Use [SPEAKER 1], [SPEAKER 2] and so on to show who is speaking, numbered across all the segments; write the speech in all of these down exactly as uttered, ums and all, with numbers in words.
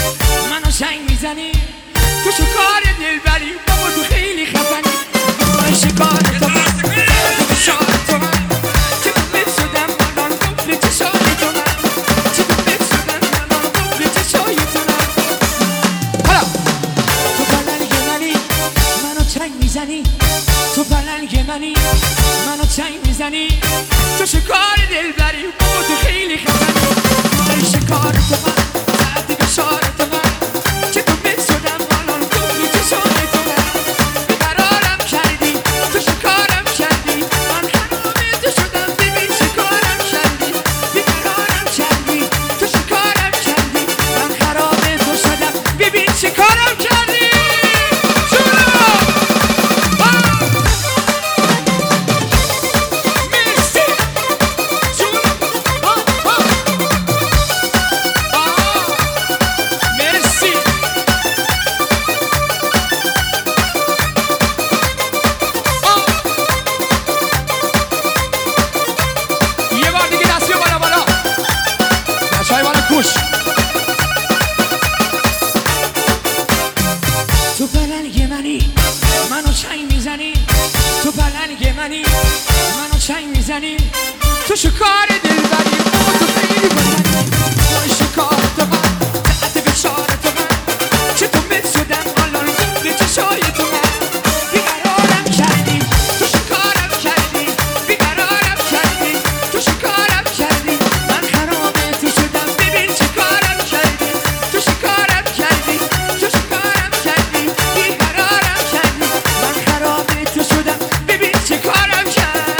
[SPEAKER 1] منو چنگ میزنی تو شکار دلبری بابا تو خیلی خفنی من شکار تو من تو شار تو من چه بومت شدم الان قفل چشای تو من چه بومت شدم الان قفل چشای تو من حالا تو پلنگ منی منو چنگ میزنی تو پلنگ منی منو چنگ میزنی تو شکار دلبری بابا تو خیلی خفنی من شکار تو من ساعتی به شار تو من چه بومت شدم الان قفل چشای تو من بیقرارم کردی تو شکارم کردی من خرابه تو شدم ببین چه کارم کردی بیقرارم کردی تو شکارم کردی من خرابه تو شدم ببین چه کارم کردی تو پلنگ منی منو چنگ میزنی تو پلنگ منی منو چنگ میزنی تو شکار دلبری تو خیلی بزنی تو شکار تو من ساعت به شار تو من چه تو مت شدم الان قفل چشای تو من بیقرارم کردی تو شکارم کردی بیقرارم کردی تو شکارم کردی من خرابه تو شدم ببین چه کارم کردی تو شکارم کردی تو شکارم کردی بیقرارم کردی من خرابه تو شدم ببین چه کارم کردی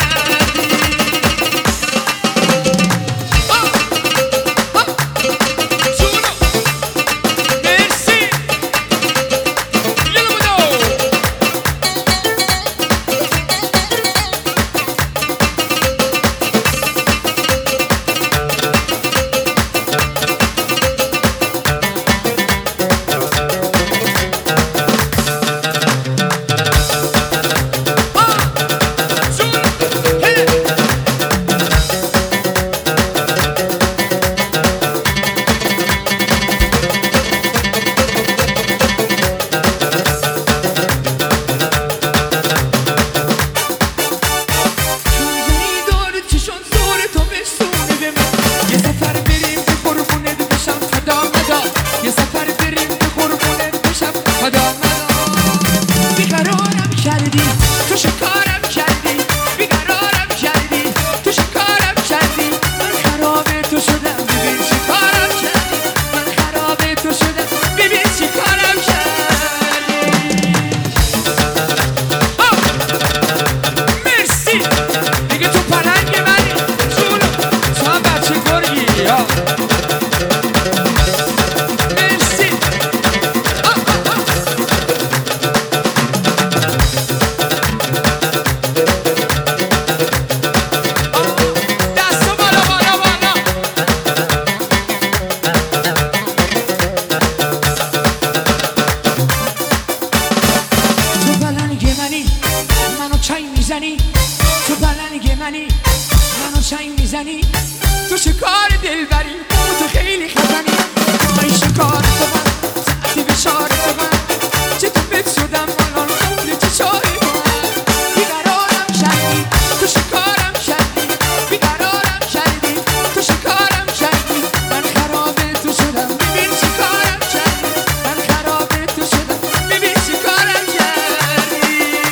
[SPEAKER 1] تو پلنگ منی منو چنگ میزنی تو شکار دلبری تو خیلی خفنی من شکار تو من ساعتی به شار تو من چه تو مت شدم الان قفل چشای تو من بیقرارم کردی تو شکارم کردی بیقرارم کردی تو شکارم کردی من خرابه تو شدم ببین چه کارم کردی من خرابه تو شدم ببین چه کارم کردی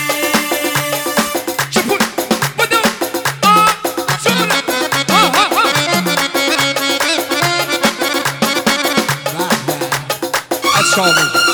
[SPEAKER 1] شپون بدو آه شون آه آه آه
[SPEAKER 2] از شامل